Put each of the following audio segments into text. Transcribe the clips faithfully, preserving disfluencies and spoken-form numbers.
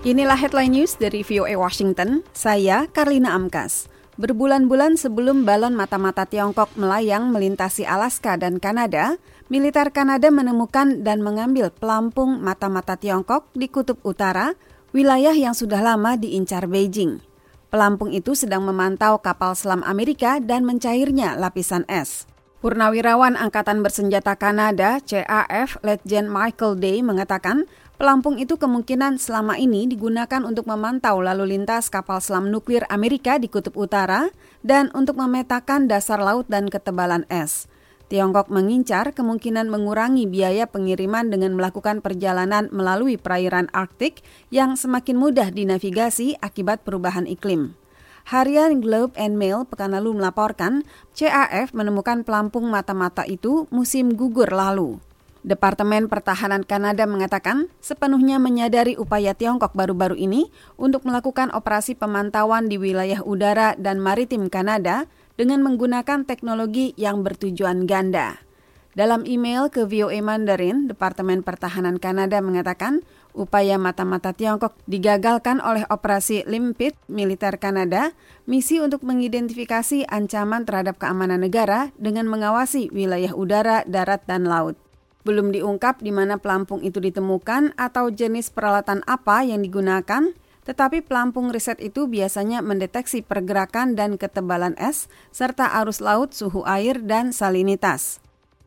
Inilah headline news dari V O A Washington, saya Karlina Amkas. Berbulan-bulan sebelum balon mata-mata Tiongkok melayang melintasi Alaska dan Kanada, militer Kanada menemukan dan mengambil pelampung mata-mata Tiongkok di Kutub Utara, wilayah yang sudah lama diincar Beijing. Pelampung itu sedang memantau kapal selam Amerika dan mencairnya lapisan es. Purnawirawan Angkatan Bersenjata Kanada, C A F, Letjen Michael Day mengatakan, pelampung itu kemungkinan selama ini digunakan untuk memantau lalu lintas kapal selam nuklir Amerika di Kutub Utara dan untuk memetakan dasar laut dan ketebalan es. Tiongkok mengincar kemungkinan mengurangi biaya pengiriman dengan melakukan perjalanan melalui perairan Arktik yang semakin mudah dinavigasi akibat perubahan iklim. Harian Globe and Mail pekan lalu melaporkan C A F menemukan pelampung mata-mata itu musim gugur lalu. Departemen Pertahanan Kanada mengatakan sepenuhnya menyadari upaya Tiongkok baru-baru ini untuk melakukan operasi pemantauan di wilayah udara dan maritim Kanada dengan menggunakan teknologi yang bertujuan ganda. Dalam email ke V O A Mandarin, Departemen Pertahanan Kanada mengatakan upaya mata-mata Tiongkok digagalkan oleh operasi Limpet militer Kanada, misi untuk mengidentifikasi ancaman terhadap keamanan negara dengan mengawasi wilayah udara, darat, dan laut. Belum diungkap di mana pelampung itu ditemukan atau jenis peralatan apa yang digunakan, tetapi pelampung riset itu biasanya mendeteksi pergerakan dan ketebalan es, serta arus laut, suhu air, dan salinitas.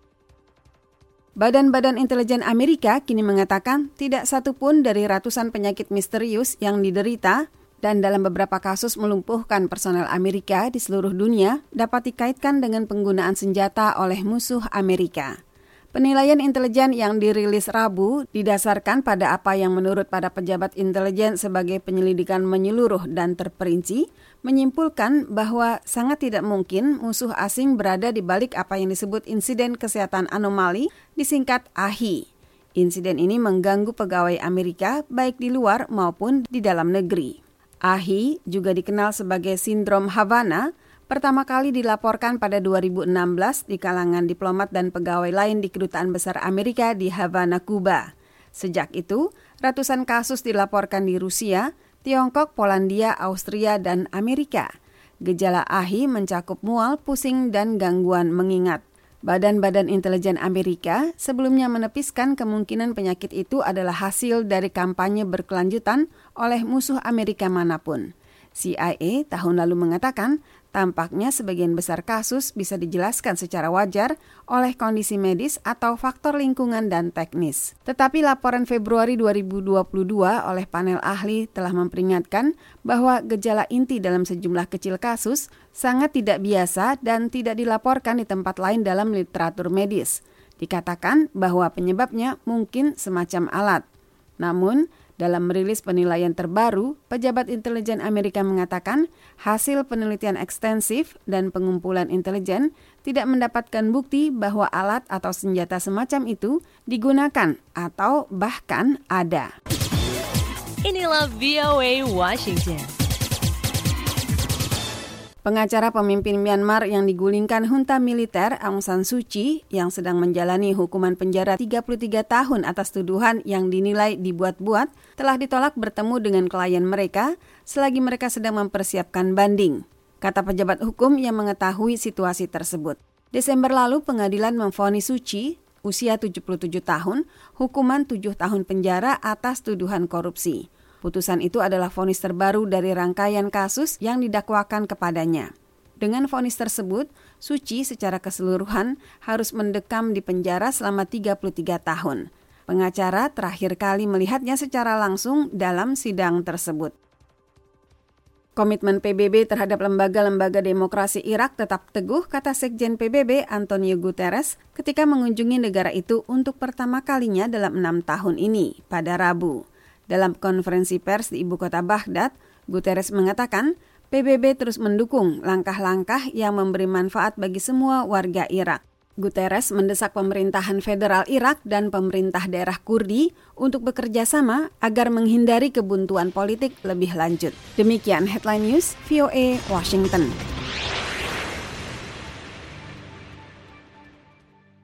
Badan-badan intelijen Amerika kini mengatakan tidak satu pun dari ratusan penyakit misterius yang diderita dan dalam beberapa kasus melumpuhkan personel Amerika di seluruh dunia dapat dikaitkan dengan penggunaan senjata oleh musuh Amerika. Penilaian intelijen yang dirilis Rabu didasarkan pada apa yang menurut pada pejabat intelijen sebagai penyelidikan menyeluruh dan terperinci, menyimpulkan bahwa sangat tidak mungkin musuh asing berada di balik apa yang disebut insiden kesehatan anomali, disingkat A H I. Insiden ini mengganggu pegawai Amerika baik di luar maupun di dalam negeri. A H I juga dikenal sebagai sindrom Havana, pertama kali dilaporkan pada dua ribu enam belas di kalangan diplomat dan pegawai lain di Kedutaan Besar Amerika di Havana, Kuba. Sejak itu, ratusan kasus dilaporkan di Rusia, Tiongkok, Polandia, Austria, dan Amerika. Gejala A H I mencakup mual, pusing, dan gangguan mengingat. Badan-badan intelijen Amerika sebelumnya menepiskan kemungkinan penyakit itu adalah hasil dari kampanye berkelanjutan oleh musuh Amerika manapun. C I A tahun lalu mengatakan, tampaknya sebagian besar kasus bisa dijelaskan secara wajar oleh kondisi medis atau faktor lingkungan dan teknis. Tetapi laporan Februari dua ribu dua puluh dua oleh panel ahli telah memperingatkan bahwa gejala inti dalam sejumlah kecil kasus sangat tidak biasa dan tidak dilaporkan di tempat lain dalam literatur medis. Dikatakan bahwa penyebabnya mungkin semacam alat. Namun, dalam merilis penilaian terbaru, pejabat intelijen Amerika mengatakan hasil penelitian ekstensif dan pengumpulan intelijen tidak mendapatkan bukti bahwa alat atau senjata semacam itu digunakan atau bahkan ada. Inilah V O A Washington. Pengacara pemimpin Myanmar yang digulingkan junta militer Aung San Suu Kyi yang sedang menjalani hukuman penjara tiga puluh tiga tahun atas tuduhan yang dinilai dibuat-buat telah ditolak bertemu dengan klien mereka selagi mereka sedang mempersiapkan banding, kata pejabat hukum yang mengetahui situasi tersebut. Desember lalu pengadilan memvonis Suu Kyi, usia tujuh puluh tujuh tahun, hukuman tujuh tahun penjara atas tuduhan korupsi. Putusan itu adalah vonis terbaru dari rangkaian kasus yang didakwakan kepadanya. Dengan vonis tersebut, Suu Kyi secara keseluruhan harus mendekam di penjara selama tiga puluh tiga tahun. Pengacara terakhir kali melihatnya secara langsung dalam sidang tersebut. Komitmen P B B terhadap lembaga-lembaga demokrasi Irak tetap teguh, kata Sekjen P B B Antonio Guterres ketika mengunjungi negara itu untuk pertama kalinya dalam enam tahun ini pada Rabu. Dalam konferensi pers di ibu kota Baghdad, Guterres mengatakan P B B terus mendukung langkah-langkah yang memberi manfaat bagi semua warga Irak. Guterres mendesak pemerintahan federal Irak dan pemerintah daerah Kurdi untuk bekerja sama agar menghindari kebuntuan politik lebih lanjut. Demikian Headline News V O A Washington.